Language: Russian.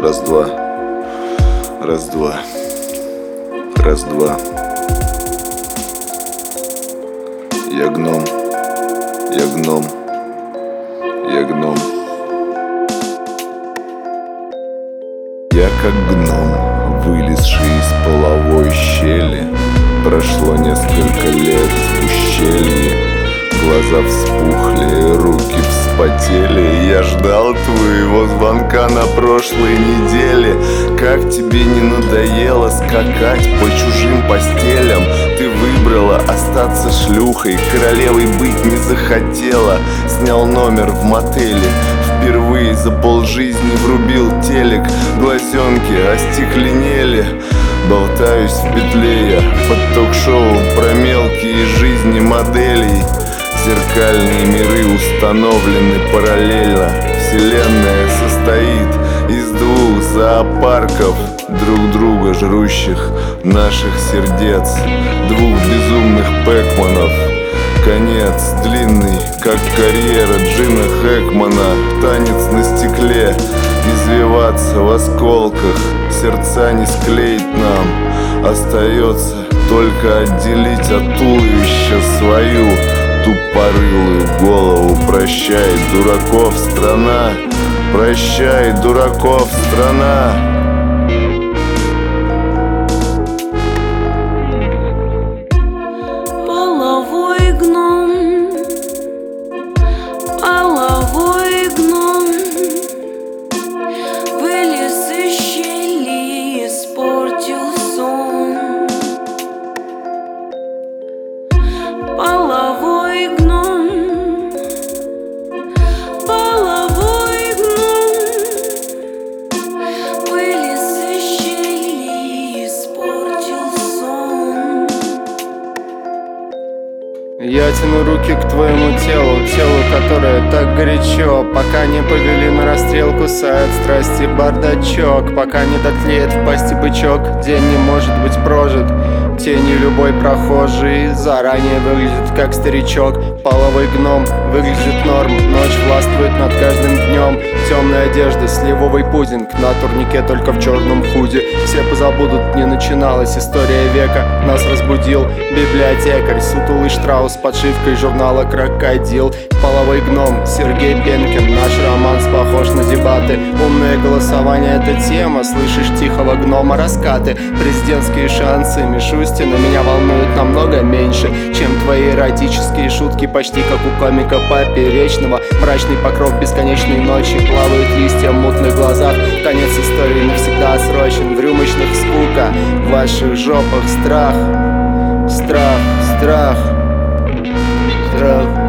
Раз-два, раз-два, раз-два. Я гном, я гном, я гном. Я как гном, вылезший из половой щели. Прошло несколько лет в ущелье. Глаза вспухли, руки вспотели. Я ждал твоего звонка на прошлой неделе. Как тебе не надоело скакать по чужим постелям? Ты выбрала остаться шлюхой, королевой быть не захотела. Снял номер в мотеле, впервые за полжизни врубил телек. Глазенки остекленели, болтаюсь в петле я под ток-шоу про мелкие жизни моделей. Зеркальные миры установлены параллельно. Вселенная состоит из двух зоопарков, друг друга жрущих наших сердец. Двух безумных Пэкманов. Конец длинный, как карьера Джина Хэкмана. Танец на стекле, извиваться в осколках. Сердца не склеить нам. Остается только отделить от туловища свою тупорылую голову. Прощай, дураков, страна. Прощай, дураков, страна. Половой гном, половой гном, вылез из щели и испортил сон. Половой гном, половой гном, вылез из щели и испортил сон. Я тяну руки к твоему телу, которое так горячо. Пока не повели на расстрел, кусает страсти бардачок. Пока не дотлеет в пасти бычок, день не может быть прожит. Тени любой прохожий заранее выглядит как старичок. Половой гном выглядит норм, ночь властвует над каждым днем. Темная одежда, сливовый пудинг, на турнике только в черном худи. Все позабудут, не начиналась история века. Нас разбудил библиотекарь, сутулый Штраус с подшивкой журнала «Крокодил». Половой гном, Сергей Пенкин, наш романс похож на дебаты. Умное голосование — это тема, слышишь тихого гнома раскаты. Президентские шансы Мишустина меня волнуют намного меньше, чем твои эротические шутки, почти как у комика Поперечного. Мрачный покров бесконечной ночи, плавают листья в мутных глазах. Конец истории навсегда отсрочен, в рюмочных скука, в ваших жопах страх. Страх, страх, страх.